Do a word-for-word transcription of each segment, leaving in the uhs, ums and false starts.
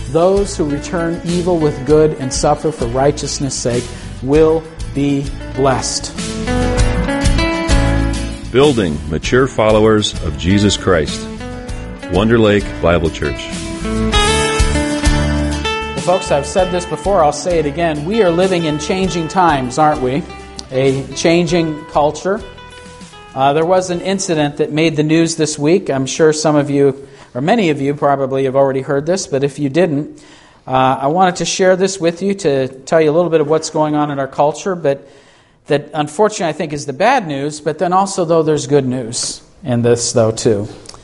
those who return evil with good and suffer for righteousness' sake will be blessed. Building mature followers of Jesus Christ. Wonder Lake Bible Church. Well, folks, I've said this before, I'll say it again. We are living in changing times, aren't we? A changing culture. Uh, there was an incident that made the news this week. I'm sure some of you, or many of you probably have already heard this, but if you didn't, uh, I wanted to share this with you to tell you a little bit of what's going on in our culture, but that unfortunately I think is the bad news, but then also, though, there's good news in this, though, too.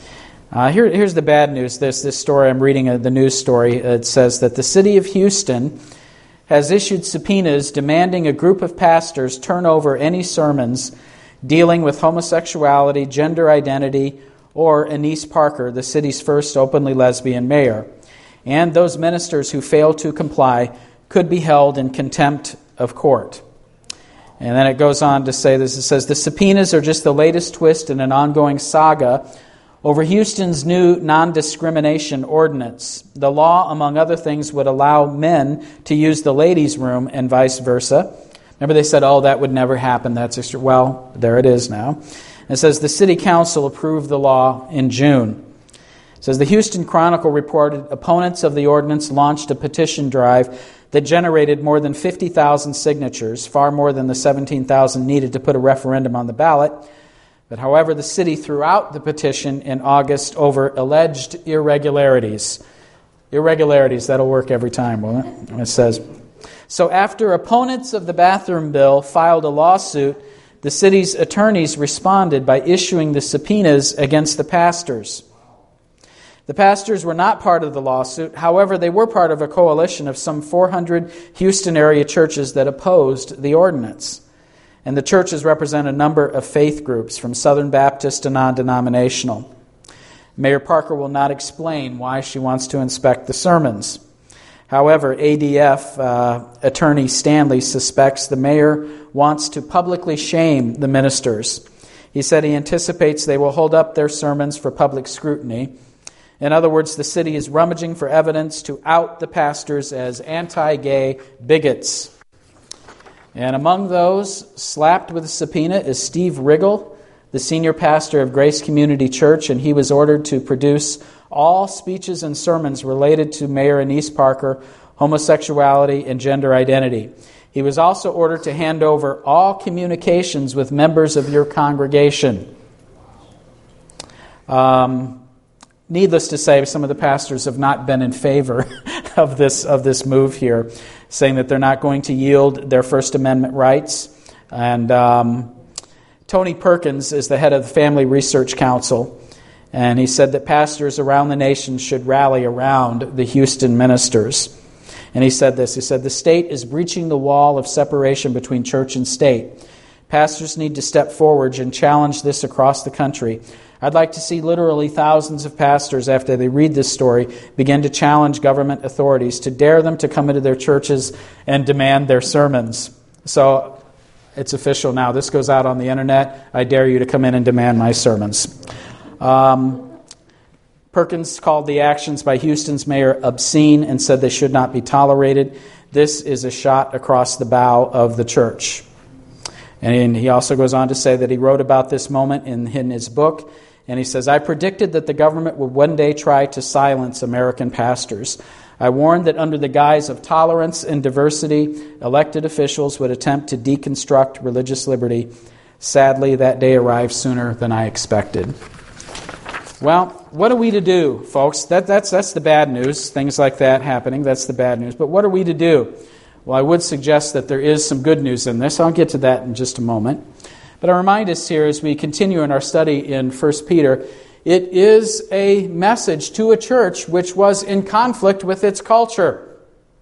Uh, here, here's the bad news. This, this story, I'm reading uh, the news story. It says that the city of Houston has issued subpoenas demanding a group of pastors turn over any sermons dealing with homosexuality, gender identity, or Annise Parker, the city's first openly lesbian mayor. And those ministers who fail to comply could be held in contempt of court. And then it goes on to say this. It says, the subpoenas are just the latest twist in an ongoing saga over Houston's new non-discrimination ordinance. The law, among other things, would allow men to use the ladies' room and vice versa. Remember they said, oh, that would never happen. That's extra. Well, there it is now. It says the city council approved the law in June. It says the Houston Chronicle reported opponents of the ordinance launched a petition drive that generated more than fifty thousand signatures, far more than the seventeen thousand needed to put a referendum on the ballot. But however, the city threw out the petition in August over alleged irregularities. Irregularities, that'll work every time, won't it? It says, so after opponents of the bathroom bill filed a lawsuit, the city's attorneys responded by issuing the subpoenas against the pastors. The pastors were not part of the lawsuit. However, they were part of a coalition of some four hundred Houston area churches that opposed the ordinance. And the churches represent a number of faith groups, from Southern Baptist to non-denominational. Mayor Parker will not explain why she wants to inspect the sermons. However, A D F uh, attorney Stanley suspects the mayor wants to publicly shame the ministers. He said he anticipates they will hold up their sermons for public scrutiny. In other words, the city is rummaging for evidence to out the pastors as anti-gay bigots. And among those slapped with a subpoena is Steve Riggle, the senior pastor of Grace Community Church, and he was ordered to produce all speeches and sermons related to Mayor Annise Parker, homosexuality, and gender identity. He was also ordered to hand over all communications with members of your congregation. Um... Needless to say, some of the pastors have not been in favor of this of this move here, saying that they're not going to yield their First Amendment rights. And um, Tony Perkins is the head of the Family Research Council, and he said that pastors around the nation should rally around the Houston ministers. And he said this, he said, the state is breaching the wall of separation between church and state. Pastors need to step forward and challenge this across the country. I'd like to see literally thousands of pastors, after they read this story, begin to challenge government authorities, to dare them to come into their churches and demand their sermons. So it's official now. This goes out on the internet. I dare you to come in and demand my sermons. Um, Perkins called the actions by Houston's mayor obscene and said they should not be tolerated. This is a shot across the bow of the church. And he also goes on to say that he wrote about this moment in, in his book. And he says, I predicted that the government would one day try to silence American pastors. I warned that under the guise of tolerance and diversity, elected officials would attempt to deconstruct religious liberty. Sadly, that day arrived sooner than I expected. Well, what are we to do, folks? That, that's, that's the bad news, things like that happening. That's the bad news. But what are we to do? Well, I would suggest that there is some good news in this. I'll get to that in just a moment. But I remind us here as we continue in our study in First Peter, it is a message to a church which was in conflict with its culture.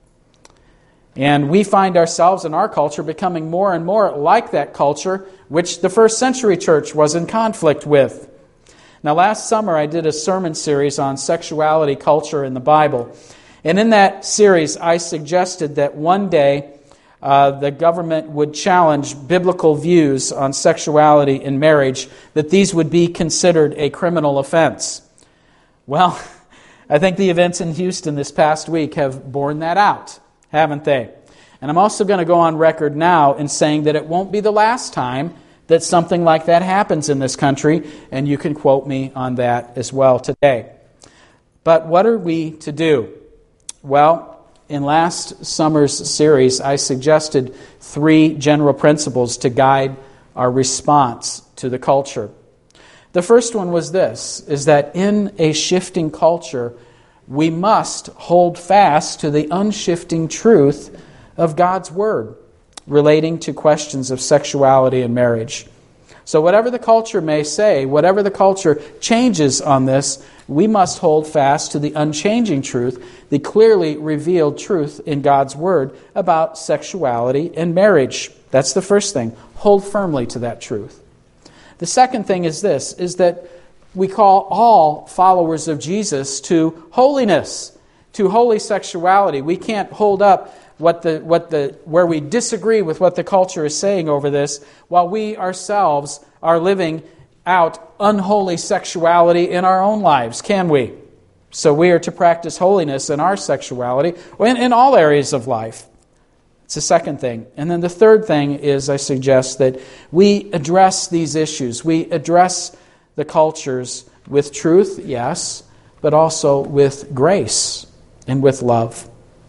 And we find ourselves in our culture becoming more and more like that culture which the first century church was in conflict with. Now, last summer I did a sermon series on sexuality, culture, in the Bible. And in that series, I suggested that one day uh, the government would challenge biblical views on sexuality in marriage, that these would be considered a criminal offense. Well, I think the events in Houston this past week have borne that out, haven't they? And I'm also going to go on record now in saying that it won't be the last time that something like that happens in this country, and you can quote me on that as well today. But what are we to do? Well, in last summer's series, I suggested three general principles to guide our response to the culture. The first one was this, is that in a shifting culture, we must hold fast to the unshifting truth of God's Word relating to questions of sexuality and marriage. So whatever the culture may say, whatever the culture changes on this, we must hold fast to the unchanging truth, the clearly revealed truth in God's Word about sexuality and marriage. That's the first thing. Hold firmly to that truth. The second thing is this, is that we call all followers of Jesus to holiness, to holy sexuality. We can't hold up what the what the where we disagree with what the culture is saying over this, while we ourselves are living out unholy sexuality in our own lives, can we? So we are to practice holiness in our sexuality, in, in all areas of life. It's the second thing. And then the third thing is, I suggest that we address these issues. We address the cultures with truth, yes, but also with grace and with love.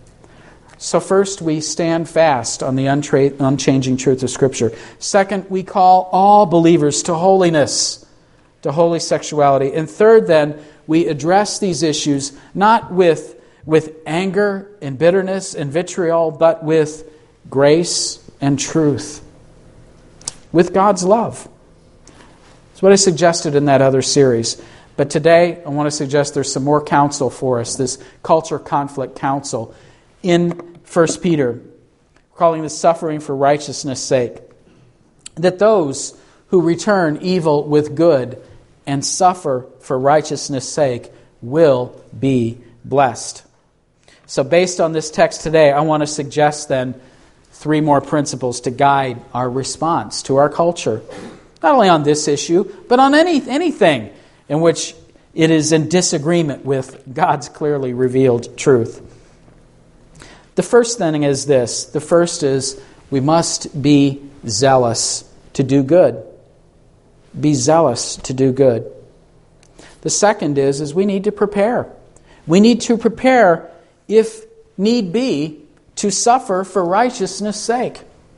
So first, we stand fast on the untra- unchanging truth of Scripture. Second, we call all believers to holiness, to holy sexuality. And third, then, we address these issues not with, with anger and bitterness and vitriol, but with grace and truth, with God's love. That's what I suggested in that other series. But today, I want to suggest there's some more counsel for us, this culture conflict counsel in First Peter, calling the suffering for righteousness' sake, that those who return evil with good and suffer for righteousness' sake will be blessed. So based on this text today, I want to suggest then three more principles to guide our response to our culture. Not only on this issue, but on any anything in which it is in disagreement with God's clearly revealed truth. The first thing is this. The first is we must be zealous to do good. Be zealous to do good. The second is, is we need to prepare. We need to prepare, if need be, to suffer for righteousness' sake.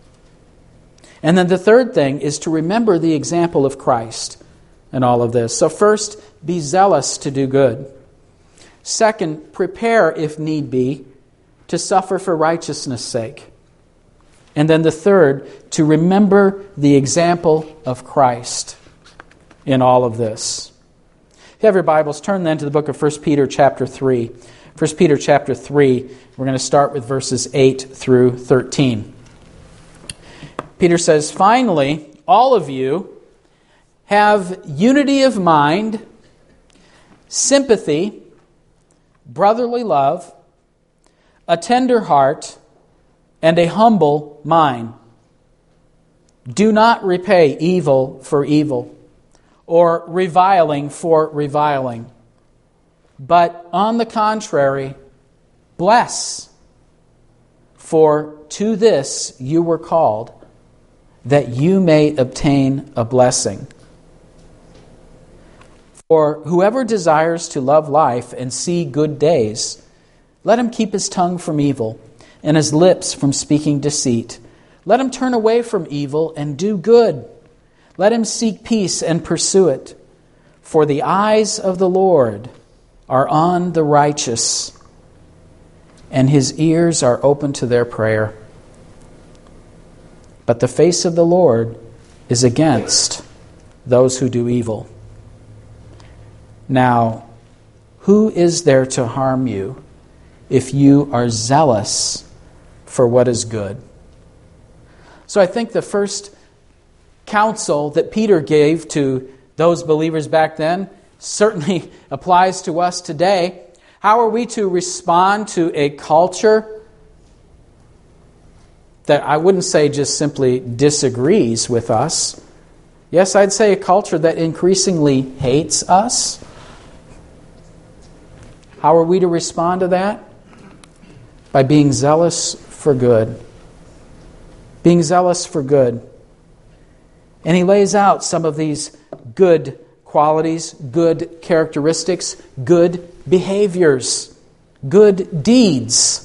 And then the third thing is to remember the example of Christ in all of this. So first, be zealous to do good. Second, prepare, if need be, to suffer for righteousness' sake. And then the third, to remember the example of Christ in all of this. If you have your Bibles, turn then to the book of First Peter chapter three. First Peter chapter three, we're going to start with verses eight through thirteen. Peter says, "Finally, all of you have unity of mind, sympathy, brotherly love, a tender heart, and a humble mind. Do not repay evil for evil, or reviling for reviling, but on the contrary, bless. For to this you were called, that you may obtain a blessing. For whoever desires to love life and see good days, let him keep his tongue from evil and his lips from speaking deceit. Let him turn away from evil and do good. Let him seek peace and pursue it. For the eyes of the Lord are on the righteous, and his ears are open to their prayer. But the face of the Lord is against those who do evil. Now, who is there to harm you if you are zealous for what is good?" So I think the first counsel that Peter gave to those believers back then certainly applies to us today. How are we to respond to a culture that I wouldn't say just simply disagrees with us? Yes, I'd say a culture that increasingly hates us. How are we to respond to that? By being zealous for good. Being zealous for good. And he lays out some of these good qualities, good characteristics, good behaviors, good deeds.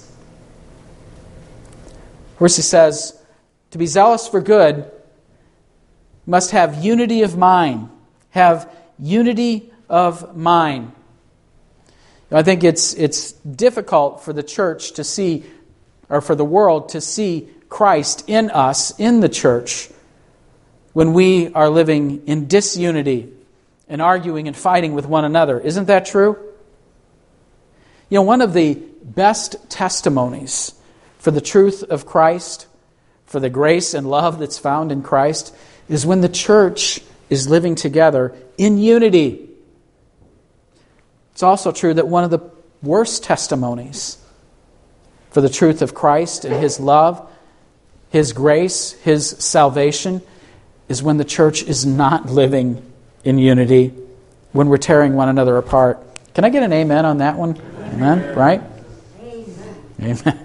First he says, to be zealous for good, must have unity of mind. Have unity of mind. I think it's it's difficult for the church to see, or for the world to see Christ in us, in the church, when we are living in disunity and arguing and fighting with one another. Isn't that true? You know, one of the best testimonies for the truth of Christ, for the grace and love that's found in Christ, is when the church is living together in unity. It's also true that one of the worst testimonies for the truth of Christ and His love, His grace, His salvation, is when the church is not living in unity, when we're tearing one another apart. Can I get an amen on that one? Amen, right? Amen. Amen.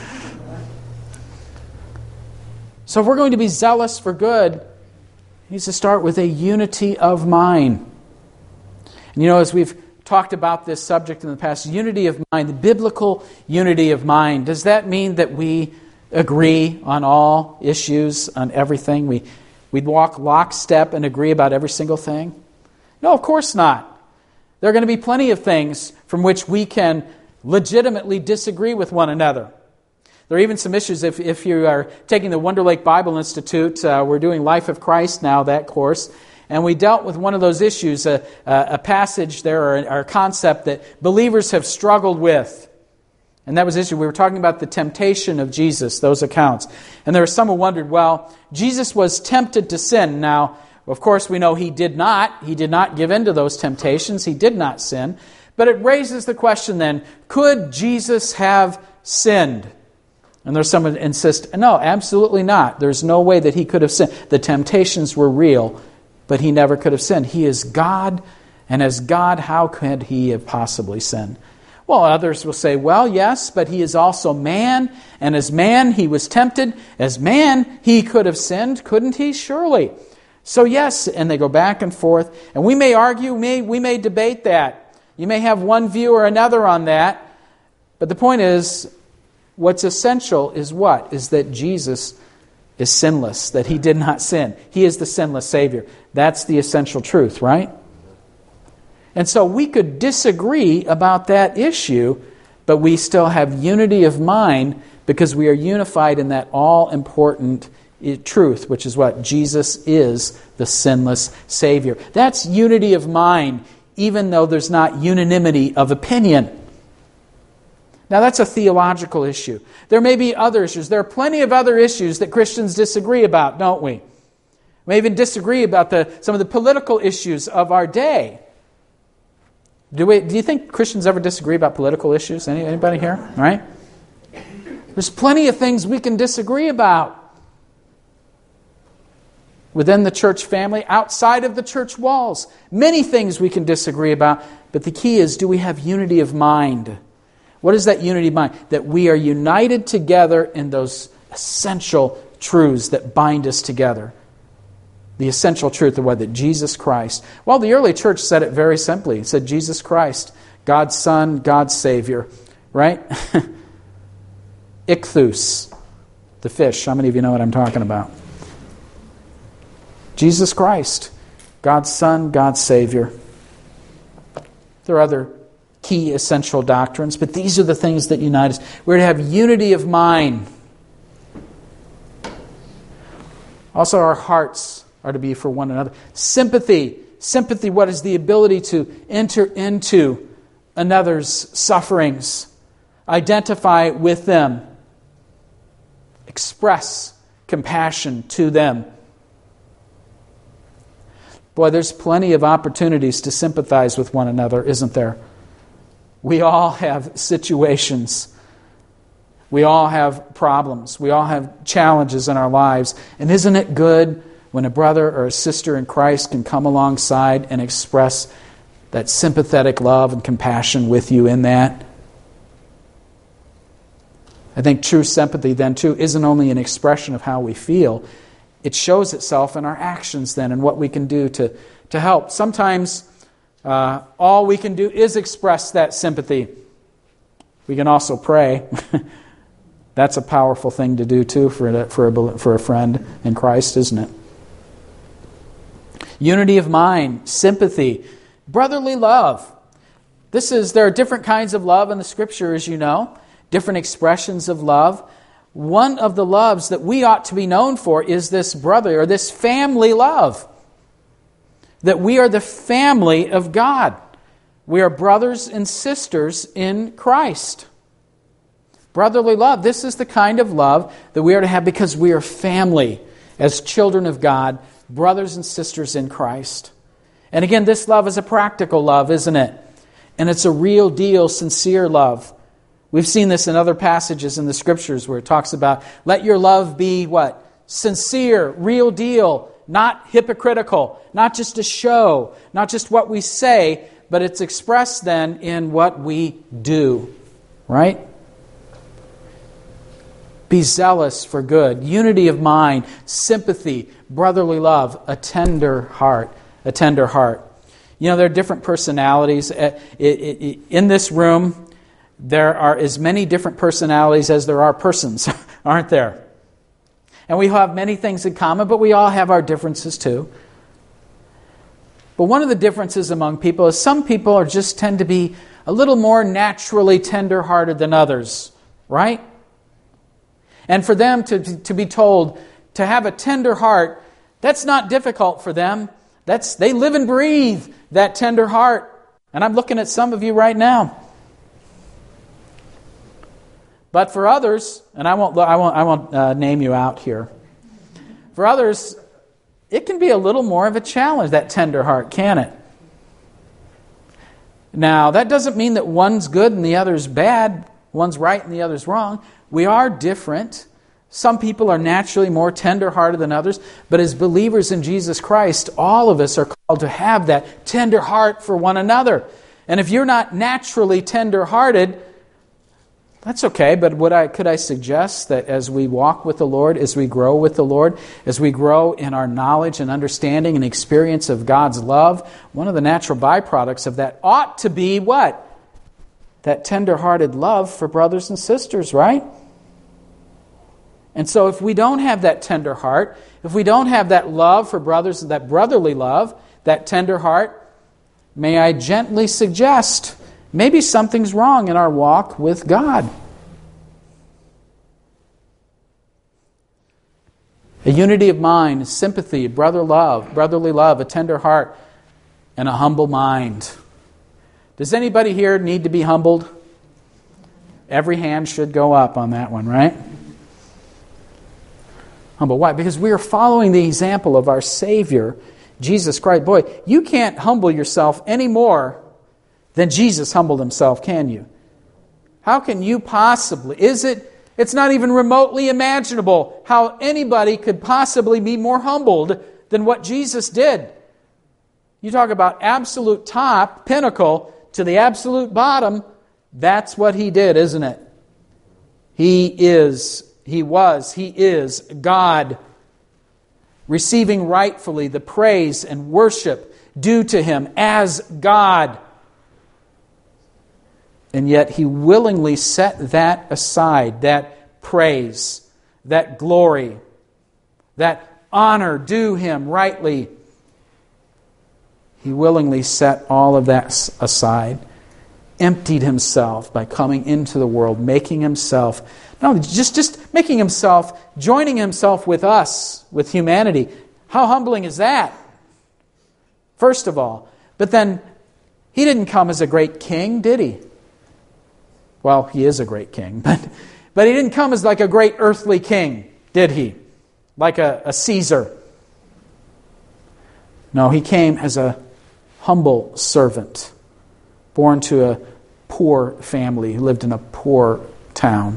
So if we're going to be zealous for good, it needs to start with a unity of mind. And you know, as we've talked about this subject in the past, unity of mind, the biblical unity of mind, does that mean that we agree on all issues, on everything? We, we'd walk lockstep and agree about every single thing? No, of course not. There are going to be plenty of things from which we can legitimately disagree with one another. There are even some issues, if, if you are taking the Wonder Lake Bible Institute, uh, we're doing Life of Christ now, that course, and we dealt with one of those issues, a, a, a passage there, or a, or a concept that believers have struggled with. And that was the issue. We were talking about the temptation of Jesus, those accounts. And there was some who wondered, well, Jesus was tempted to sin. Now, of course, we know He did not. He did not give in to those temptations. He did not sin. But it raises the question then, could Jesus have sinned? And there's some who insist, no, absolutely not. There's no way that He could have sinned. The temptations were real, but He never could have sinned. He is God, and as God, how could He have possibly sinned? Well, others will say, well, yes, but He is also man, and as man He was tempted. As man He could have sinned, couldn't He? Surely. So yes, and they go back and forth, and we may argue, we may, we may debate that. You may have one view or another on that, but the point is, what's essential is what? Is that Jesus is sinless, that He did not sin. He is the sinless Savior. That's the essential truth, right? And so we could disagree about that issue, but we still have unity of mind because we are unified in that all-important truth, which is what? Jesus is the sinless Savior. That's unity of mind, even though there's not unanimity of opinion. Now that's a theological issue. There may be other issues. There are plenty of other issues that Christians disagree about, don't we? We may even disagree about the, some of the political issues of our day. Do we? Do you think Christians ever disagree about political issues? Any, anybody here? Right? There's plenty of things we can disagree about. Within the church family, outside of the church walls. Many things we can disagree about. But the key is, do we have unity of mind? What is that unity of mind? That we are united together in those essential truths that bind us together. The essential truth of what? That Jesus Christ. Well, the early church said it very simply. It said Jesus Christ, God's Son, God's Savior. Right? Ichthus, the fish. How many of you know what I'm talking about? Jesus Christ, God's Son, God's Savior. There are other key essential doctrines, but these are the things that unite us. We're to have unity of mind. Also, our hearts are to be for one another. Sympathy. Sympathy, what is the ability to enter into another's sufferings, identify with them, express compassion to them. Boy, there's plenty of opportunities to sympathize with one another, isn't there? We all have situations. We all have problems. We all have challenges in our lives. And isn't it good when a brother or a sister in Christ can come alongside and express that sympathetic love and compassion with you in that. I think true sympathy then too isn't only an expression of how we feel, it shows itself in our actions then and what we can do to, to help. Sometimes uh, all we can do is express that sympathy. We can also pray. That's a powerful thing to do too for a, for a, for a friend in Christ, isn't it? Unity of mind, sympathy, brotherly love. This is, there are different kinds of love in the Scripture, as you know, different expressions of love. One of the loves that we ought to be known for is this brother or this family love. That we are the family of God. We are brothers and sisters in Christ. Brotherly love, this is the kind of love that we are to have because we are family as children of God, brothers and sisters in Christ. And again, this love is a practical love, isn't it? And it's a real deal, sincere love. We've seen this in other passages in the Scriptures where it talks about, let your love be what? Sincere, real deal, not hypocritical, not just a show, not just what we say, but it's expressed then in what we do. Right? Be zealous for good, unity of mind, sympathy, brotherly love, a tender heart, a tender heart. You know, there are different personalities. In this room, there are as many different personalities as there are persons, aren't there? And we have many things in common, but we all have our differences too. But one of the differences among people is some people are just tend to be a little more naturally tender-hearted than others, right? And for them to, to be told to have a tender heart, that's not difficult for them. That's they live and breathe that tender heart. And I'm looking at some of you right now. But for others, and I won't I won't I won't uh, name you out here. For others, it can be a little more of a challenge, that tender heart, can it? Now, that doesn't mean that one's good and the other's bad, one's right and the other's wrong. We are different. Some people are naturally more tender-hearted than others, but as believers in Jesus Christ, all of us are called to have that tender heart for one another. And if you're not naturally tender-hearted, that's okay, but would I, could I suggest that as we walk with the Lord, as we grow with the Lord, as we grow in our knowledge and understanding and experience of God's love, one of the natural byproducts of that ought to be what? That tender-hearted love for brothers and sisters, right? And so if we don't have that tender heart, if we don't have that love for brothers, that brotherly love, that tender heart, may I gently suggest maybe something's wrong in our walk with God. A unity of mind, sympathy, brother love, brotherly love, a tender heart, and a humble mind. Does anybody here need to be humbled? Every hand should go up on that one, right? Humble. Why? Because we are following the example of our Savior, Jesus Christ. Boy, you can't humble yourself any more than Jesus humbled himself, can you? How can you possibly? Is it? It's not even remotely imaginable how anybody could possibly be more humbled than what Jesus did. You talk about absolute top, pinnacle, to the absolute bottom. That's what he did, isn't it? He is, he was, he is God, receiving rightfully the praise and worship due to him as God. And yet he willingly set that aside, that praise, that glory, that honor due him rightly. He willingly set all of that aside, emptied himself by coming into the world, making himself, no, just, just making himself, joining himself with us, with humanity. How humbling is that? First of all. But then, he didn't come as a great king, did he? Well, he is a great king, but, but he didn't come as like a great earthly king, did he? Like a, a Caesar. No, he came as a humble servant, born to a poor family who lived in a poor town.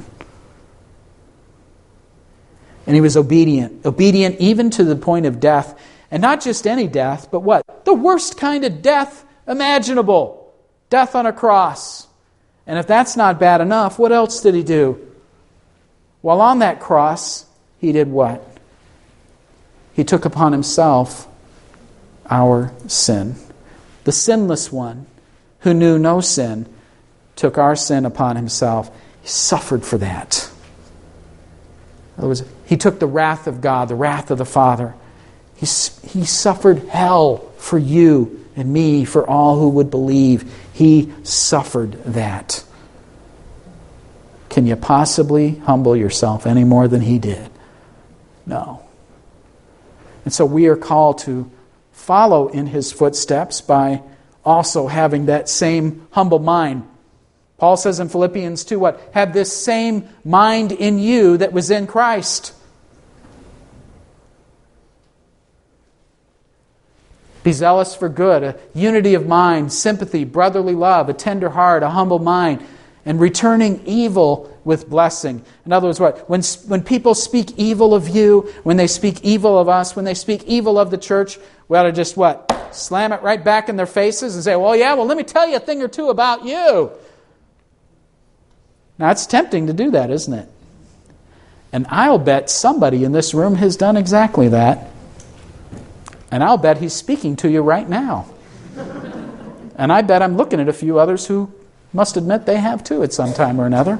And he was obedient, obedient even to the point of death. And not just any death, but what? The worst kind of death imaginable. Death on a cross. And if that's not bad enough, what else did he do? While on that cross, he did what? He took upon himself our sin. The sinless one, who knew no sin, took our sin upon himself. He suffered for that. In other words, he took the wrath of God, the wrath of the Father. He, he suffered hell for you and me, for all who would believe. He suffered that. Can you possibly humble yourself any more than he did? No. And so we are called to follow in his footsteps by also having that same humble mind. Paul says in Philippians two, what? Have this same mind in you that was in Christ. Be zealous for good, a unity of mind, sympathy, brotherly love, a tender heart, a humble mind, and returning evil with blessing. In other words, what? When, when people speak evil of you, when they speak evil of us, when they speak evil of the church, we ought to just what? Slam it right back in their faces and say, well, yeah, well, let me tell you a thing or two about you. Now, it's tempting to do that, isn't it? And I'll bet somebody in this room has done exactly that. And I'll bet he's speaking to you right now. And I bet I'm looking at a few others who must admit they have too at some time or another.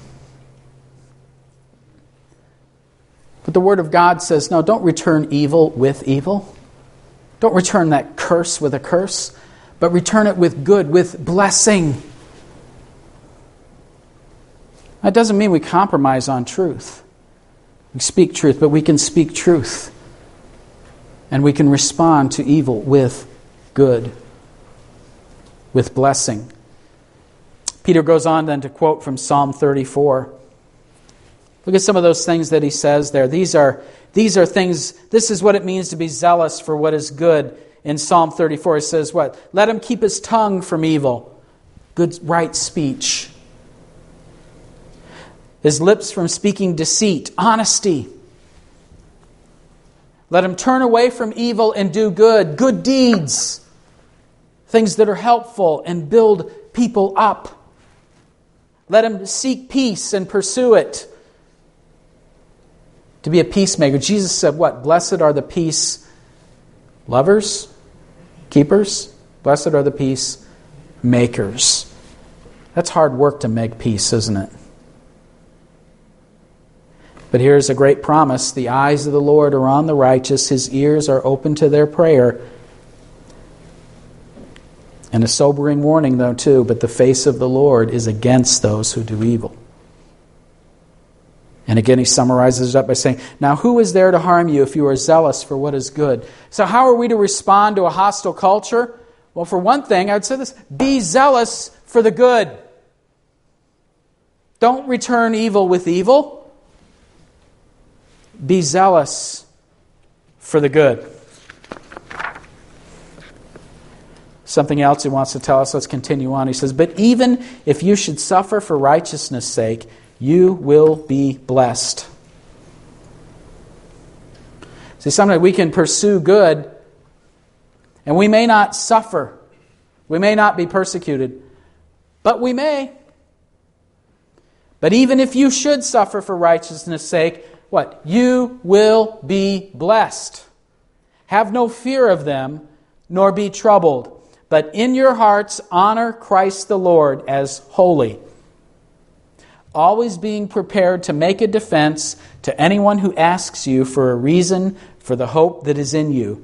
But the Word of God says, no, don't return evil with evil. Don't return that curse with a curse, but return it with good, with blessing. That doesn't mean we compromise on truth. We speak truth, but we can speak truth. And we can respond to evil with good, with blessing. Peter goes on then to quote from Psalm thirty-four. Look at some of those things that he says there. These are, these are things, this is what it means to be zealous for what is good. In Psalm thirty-four, it says what? Let him keep his tongue from evil. Good, right speech. His lips from speaking deceit. Honesty. Let him turn away from evil and do good. Good deeds. Things that are helpful and build people up. Let him seek peace and pursue it. To be a peacemaker. Jesus said what? Blessed are the peace lovers, keepers. Blessed are the peace makers. That's hard work to make peace, isn't it? But here's a great promise. The eyes of the Lord are on the righteous. His ears are open to their prayer. And a sobering warning, though, too. But the face of the Lord is against those who do evil. And again, he summarizes it up by saying, now who is there to harm you if you are zealous for what is good? So how are we to respond to a hostile culture? Well, for one thing, I would say this. Be zealous for the good. Don't return evil with evil. Be zealous for the good. Something else he wants to tell us. Let's continue on. He says, but even if you should suffer for righteousness' sake, you will be blessed. See, sometimes we can pursue good, and we may not suffer. We may not be persecuted, but we may. But even if you should suffer for righteousness' sake, what? You will be blessed. Have no fear of them, nor be troubled. But in your hearts honor Christ the Lord as holy, always being prepared to make a defense to anyone who asks you for a reason for the hope that is in you.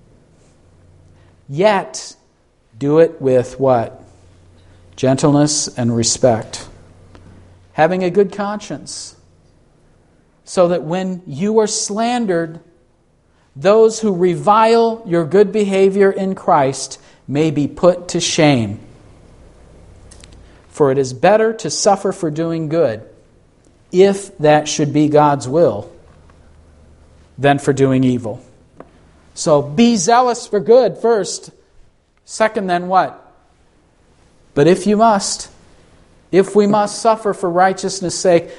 Yet, do it with what? Gentleness and respect. Having a good conscience. So that when you are slandered, those who revile your good behavior in Christ may be put to shame. For it is better to suffer for doing good, if that should be God's will, than for doing evil. So be zealous for good first. Second, then what? But if you must, if we must suffer for righteousness' sake,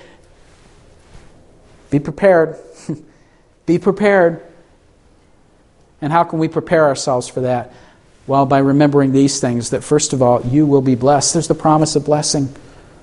be prepared. Be prepared. And how can we prepare ourselves for that? Well, by remembering these things, that first of all, you will be blessed. There's the promise of blessing.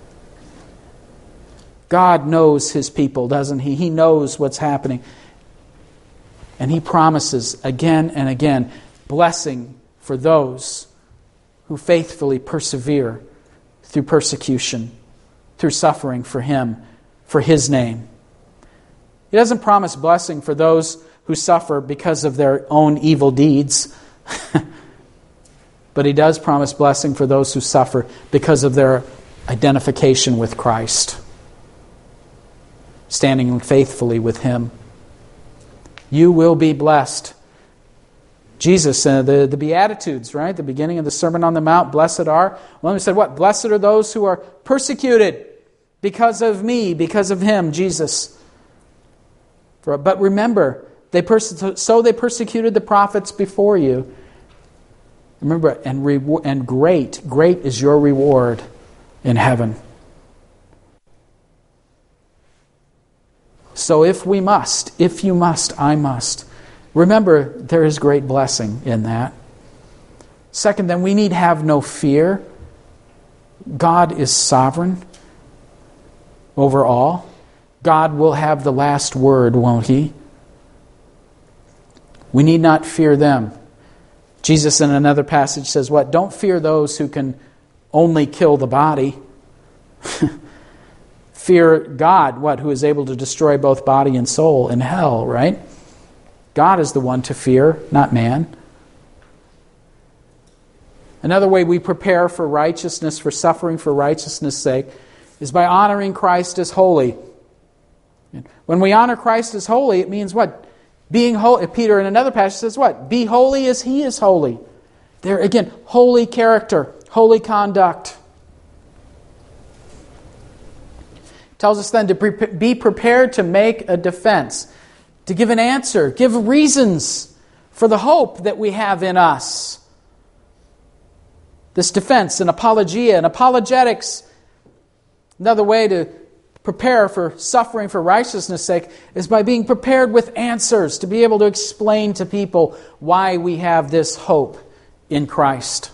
God knows His people, doesn't He? He knows what's happening. And He promises again and again blessing for those who faithfully persevere through persecution, through suffering for Him, for His name. He doesn't promise blessing for those who suffer because of their own evil deeds. But He does promise blessing for those who suffer because of their identification with Christ, standing faithfully with Him. You will be blessed. Jesus, uh, the, the Beatitudes, right? The beginning of the Sermon on the Mount, blessed are. Well, he said what? Blessed are those who are persecuted because of me, because of Him, Jesus. For, but remember, they perse- so they persecuted the prophets before you. Remember, and, re- and great, great is your reward in heaven. So if we must, if you must, I must. Remember, there is great blessing in that. Second, then we need have no fear. God is sovereign over all. God will have the last word, won't He? We need not fear them. Jesus in another passage says what? Don't fear those who can only kill the body. Fear God, what? Who is able to destroy both body and soul in hell, right? God is the one to fear, not man. Another way we prepare for righteousness, for suffering for righteousness' sake, is by honoring Christ as holy. When we honor Christ as holy, it means what? Being holy. Peter in another passage says what? Be holy as He is holy. There again, holy character, holy conduct. Tells us then to pre- be prepared to make a defense, to give an answer, give reasons for the hope that we have in us. This defense, an apologia, an apologetics. Another way to prepare for suffering for righteousness' sake is by being prepared with answers, to be able to explain to people why we have this hope in Christ.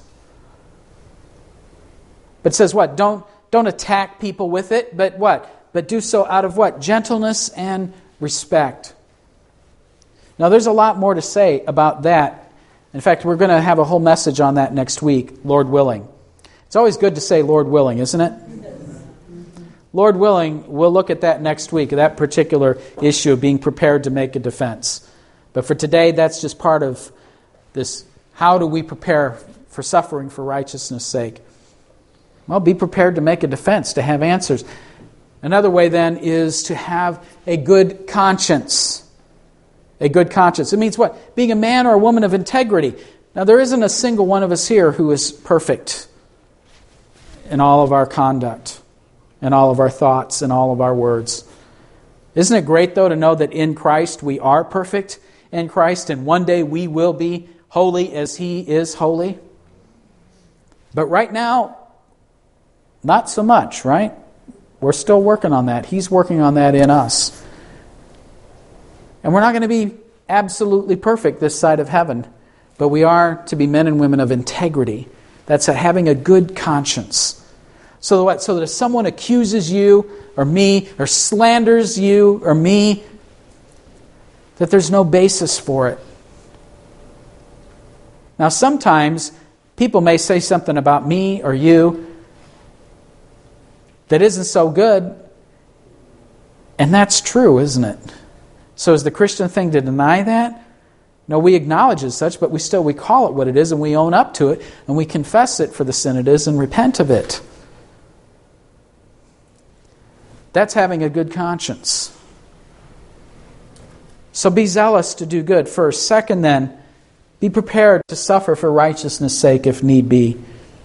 But it says what? Don't, don't attack people with it, but what? But do so out of what? Gentleness and respect. Now there's a lot more to say about that. In fact, we're going to have a whole message on that next week, Lord willing. It's always good to say Lord willing, isn't it? Lord willing, we'll look at that next week, that particular issue of being prepared to make a defense. But for today, that's just part of this. How do we prepare for suffering for righteousness' sake? Well, be prepared to make a defense, to have answers. Another way then is to have a good conscience. A good conscience. It means what? Being a man or a woman of integrity. Now, there isn't a single one of us here who is perfect in all of our conduct, in all of our thoughts, in all of our words. Isn't it great, though, to know that in Christ we are perfect in Christ, and one day we will be holy as He is holy? But right now, not so much, right? We're still working on that. He's working on that in us. And we're not going to be absolutely perfect this side of heaven, but we are to be men and women of integrity. That's a, having a good conscience. So that, what? So that if someone accuses you or me or slanders you or me, that there's no basis for it. Now sometimes people may say something about me or you that isn't so good, and that's true, isn't it? So is the Christian thing to deny that? No, we acknowledge it as such, but we still we call it what it is, and we own up to it, and we confess it for the sin it is and repent of it. That's having a good conscience. So be zealous to do good first. Second then, be prepared to suffer for righteousness' sake if need be.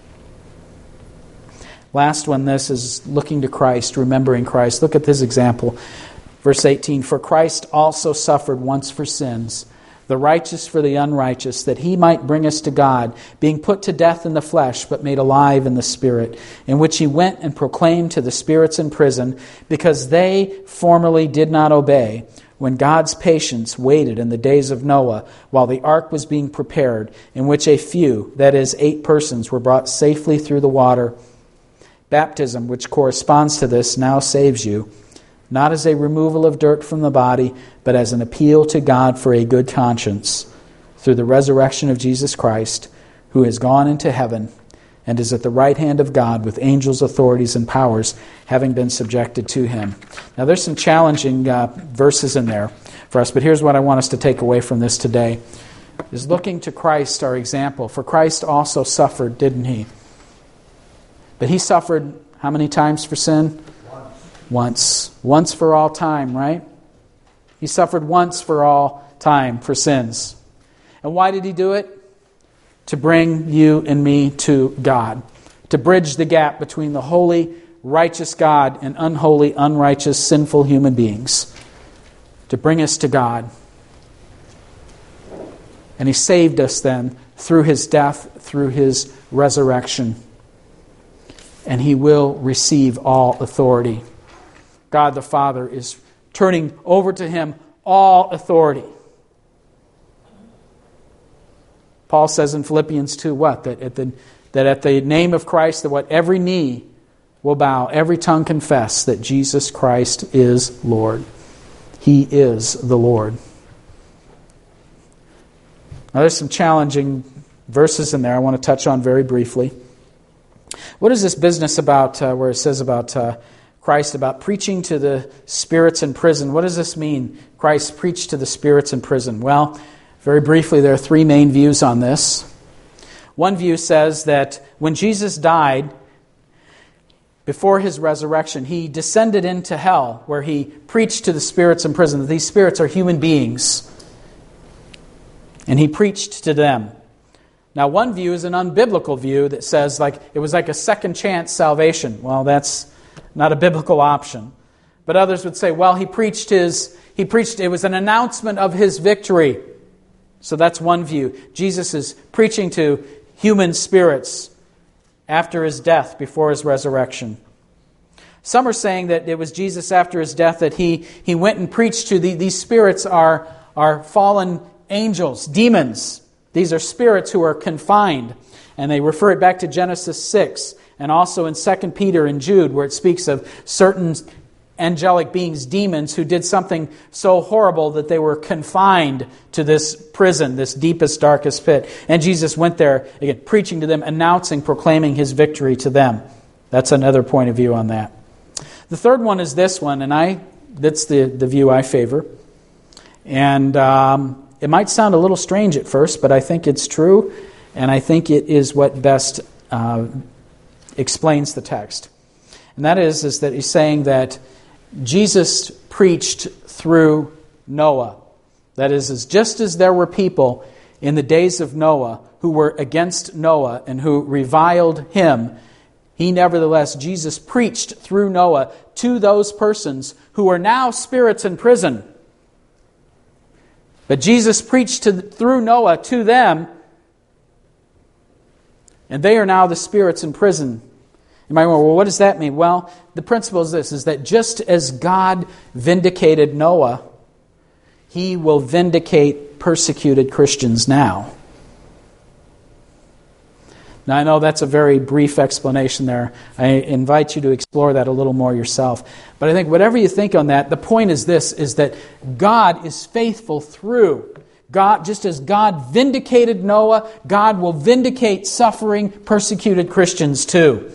Last one, this is looking to Christ, remembering Christ. Look at this example. Verse eighteen, for Christ also suffered once for sins, the righteous for the unrighteous, that he might bring us to God, being put to death in the flesh, but made alive in the Spirit, in which he went and proclaimed to the spirits in prison, because they formerly did not obey, when God's patience waited in the days of Noah, while the ark was being prepared, in which a few, that is, eight persons, were brought safely through the water. Baptism, which corresponds to this, now saves you, not as a removal of dirt from the body, but as an appeal to God for a good conscience, through the resurrection of Jesus Christ, who has gone into heaven and is at the right hand of God with angels, authorities, and powers, having been subjected to him. Now there's some challenging uh, verses in there for us, but here's what I want us to take away from this today, is looking to Christ, our example. For Christ also suffered, didn't he? But he suffered how many times for sin? Once. Once for all time, right? He suffered once for all time for sins. And why did he do it? To bring you and me to God. To bridge the gap between the holy, righteous God and unholy, unrighteous, sinful human beings. To bring us to God. And he saved us then through his death, through his resurrection. And he will receive all authority. God the Father is turning over to him all authority. Paul says in Philippians two, what? That at the, that at the name of Christ, that what? Every knee will bow, every tongue confess that Jesus Christ is Lord. He is the Lord. Now there's some challenging verses in there I want to touch on very briefly. What is this business about uh, where it says about uh, Christ, about preaching to the spirits in prison? What does this mean, Christ preached to the spirits in prison? Well, very briefly, there are three main views on this. One view says that when Jesus died, before his resurrection, he descended into hell, where he preached to the spirits in prison. These spirits are human beings. And he preached to them. Now, one view is an unbiblical view that says like it was like a second chance salvation. Well, that's not a biblical option. But others would say, well, he preached his, he preached, it was an announcement of his victory. So that's one view. Jesus is preaching to human spirits after his death, before his resurrection. Some are saying that it was Jesus after his death that he, he went and preached to the, these spirits are, are fallen angels, demons. These are spirits who are confined. And they refer it back to Genesis six and also in Second Peter and Jude, where it speaks of certain angelic beings, demons, who did something so horrible that they were confined to this prison, this deepest, darkest pit. And Jesus went there, again, preaching to them, announcing, proclaiming his victory to them. That's another point of view on that. The third one is this one, and I that's the, the view I favor. And um, it might sound a little strange at first, but I think it's true, and I think it is what best uh, explains the text. And that is, is that he's saying that Jesus preached through Noah. That is, is just as there were people in the days of Noah who were against Noah and who reviled him, he nevertheless, Jesus preached through Noah to those persons who are now spirits in prison. But Jesus preached to, through Noah to them, and they are now the spirits in prison. You might wonder, well, what does that mean? Well, the principle is this, is that just as God vindicated Noah, he will vindicate persecuted Christians now. Now, I know that's a very brief explanation there. I invite you to explore that a little more yourself. But I think whatever you think on that, the point is this, is that God is faithful through. God, just as God vindicated Noah, God will vindicate suffering, persecuted Christians too.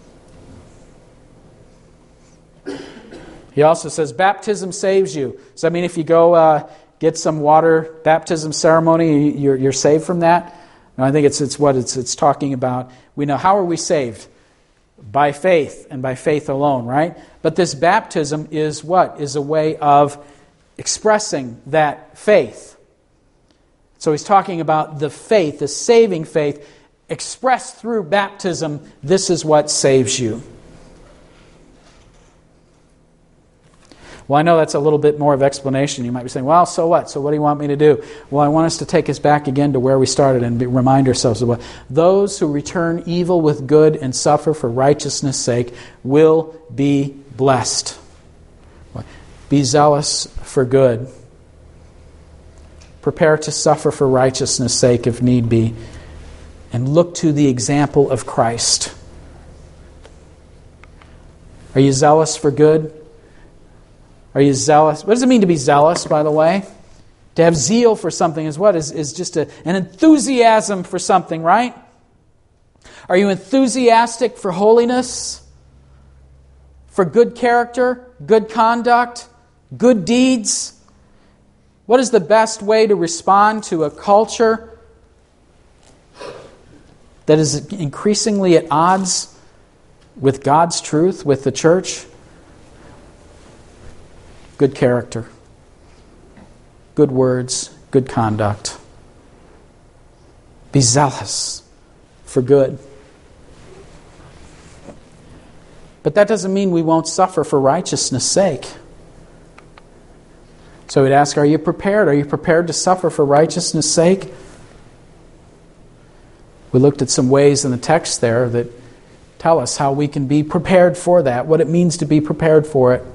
He also says baptism saves you. So I mean, if you go uh, get some water baptism ceremony, you're, you're saved from that. No, I think it's it's what it's it's talking about. We know, how are we saved? By faith, and by faith alone, right? But this baptism is what? Is a way of expressing that faith. So he's talking about the faith, the saving faith, expressed through baptism. This is what saves you. Well, I know that's a little bit more of explanation. You might be saying, well, so what? So what do you want me to do? Well, I want us to take us back again to where we started and be, remind ourselves of what those who return evil with good and suffer for righteousness' sake will be blessed. Be zealous for good. Prepare to suffer for righteousness' sake if need be. And look to the example of Christ. Are you zealous for good? Are you zealous? What does it mean to be zealous, by the way? To have zeal for something is what? Is, is just a, an enthusiasm for something, right? Are you enthusiastic for holiness? For good character? Good conduct? Good deeds? What is the best way to respond to a culture that is increasingly at odds with God's truth, with the church? Good character, good words, good conduct. Be zealous for good. But that doesn't mean we won't suffer for righteousness' sake. So we'd ask, are you prepared? Are you prepared to suffer for righteousness' sake? We looked at some ways in the text there that tell us how we can be prepared for that, what it means to be prepared for it.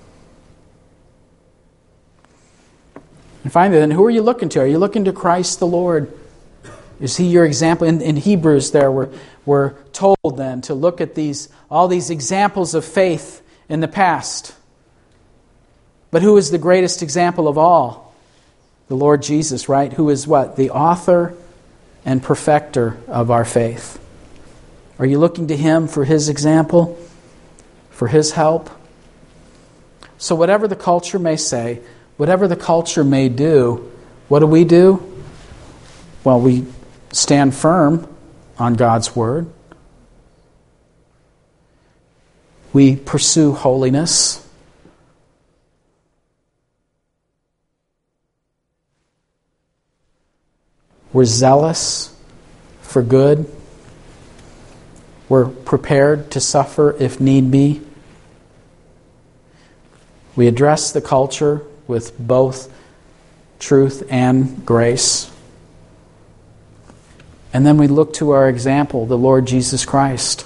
And finally, then, who are you looking to? Are you looking to Christ the Lord? Is He your example? In, in Hebrews there, we're, we're told then to look at these all these examples of faith in the past. But who is the greatest example of all? The Lord Jesus, right? Who is what? The author and perfecter of our faith. Are you looking to Him for His example? For His help? So whatever the culture may say, whatever the culture may do, what do we do? Well, we stand firm on God's Word. We pursue holiness. We're zealous for good. We're prepared to suffer if need be. We address the culture with both truth and grace. And then we look to our example, the Lord Jesus Christ.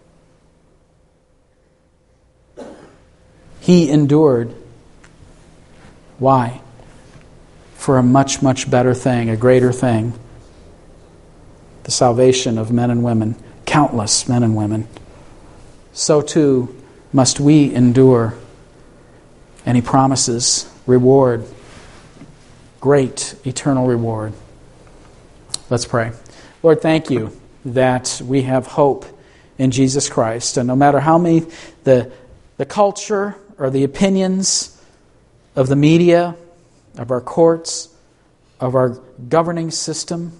He endured. Why? For a much, much better thing, a greater thing. The salvation of men and women, countless men and women. So too must we endure. And He promises reward, great eternal reward. Let's pray. Lord, thank You that we have hope in Jesus Christ. And no matter how many the, the culture or the opinions of the media, of our courts, of our governing system,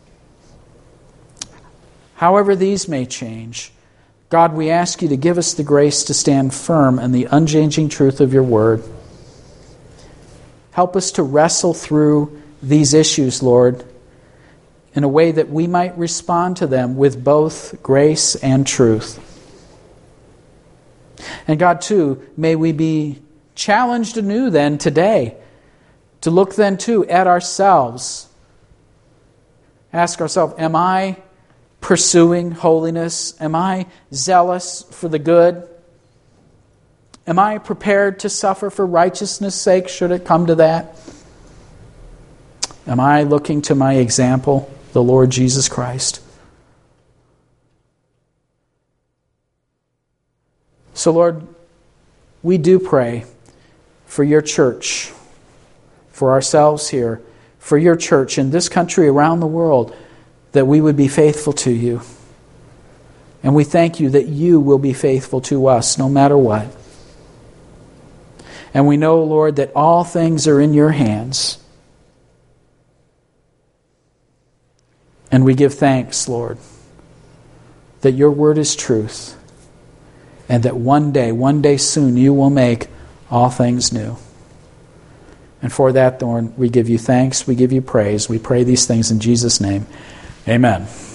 however these may change, God, we ask You to give us the grace to stand firm in the unchanging truth of Your Word. Help us to wrestle through these issues, Lord, in a way that we might respond to them with both grace and truth. And God, too, may we be challenged anew then today to look then too at ourselves. Ask ourselves, am I pursuing holiness? Am I zealous for the good? Am I prepared to suffer for righteousness' sake, should it come to that? Am I looking to my example, the Lord Jesus Christ? So, Lord, we do pray for Your church, for ourselves here, for Your church in this country, around the world, that we would be faithful to You. And we thank You that You will be faithful to us no matter what. And we know, Lord, that all things are in Your hands. And we give thanks, Lord, that Your word is truth. And that one day, one day soon, You will make all things new. And for that, Lord, we give You thanks, we give You praise. We pray these things in Jesus' name. Amen.